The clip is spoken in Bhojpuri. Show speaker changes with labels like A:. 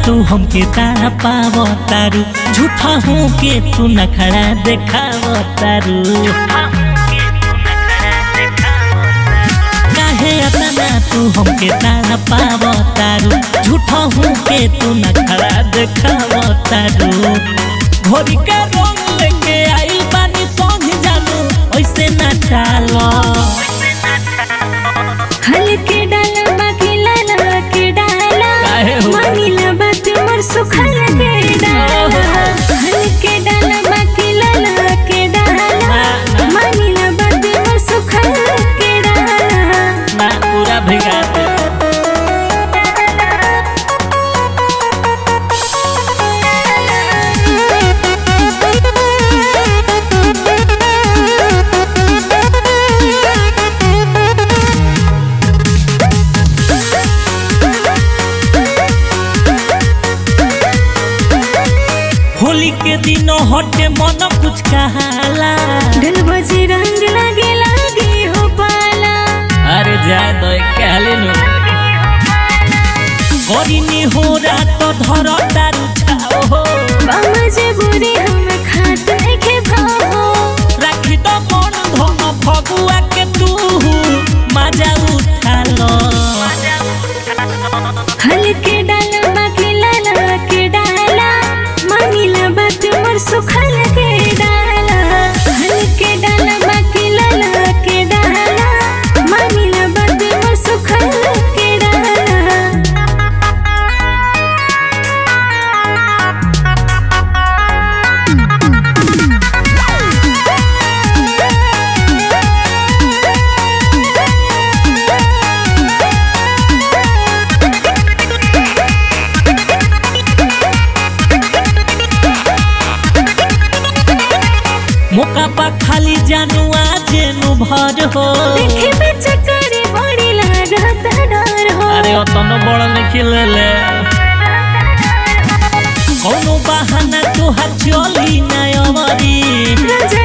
A: तू हमके तारा पाव तारू झूठा हूँ के तू नखड़ा देखाव तारू काहे अतना तू हमके तारा पाव तारू झूठा हूँ के तू नखड़ा देखाव तारू घोड़ी का रंग लेके आई पानी संग जानू ऐसे ना डालो
B: हल्के डाल बाकी लाला के डाला मानिला बात मोर सुखल के डाला हल्के डाल बाकी लाला के डाला मानिला बात मोर सुखल के डाला
A: ना पूरा भिगा दे होली के दिनों हटे मन कुछ कहाला
B: ढल बजे रंग लागे लागे हो पाला
A: अरे जाए दो कहले नो गोरीनी हो रात तो धरो तारू छाओ हो
B: बामजे बुरी हम खात नहीं भाओ
A: राखी तो मन धन फगुआ के तू मजा उठा लो
B: हल्के डाल बाकी लाला के डाला मानिला बात मोर सुखल के डाला हल्के डाल बाकी लाला के डाला मानिला बात मोर सुखल के डाला
A: मौका पा खाली जानू आज नु भर हो
B: देखे में चक्कर बड़ी लागत डर हो
A: अरे ओतनो बड़ नहीं खिलेले कोनो बहाना तो हर चली ना अवरी
B: राजा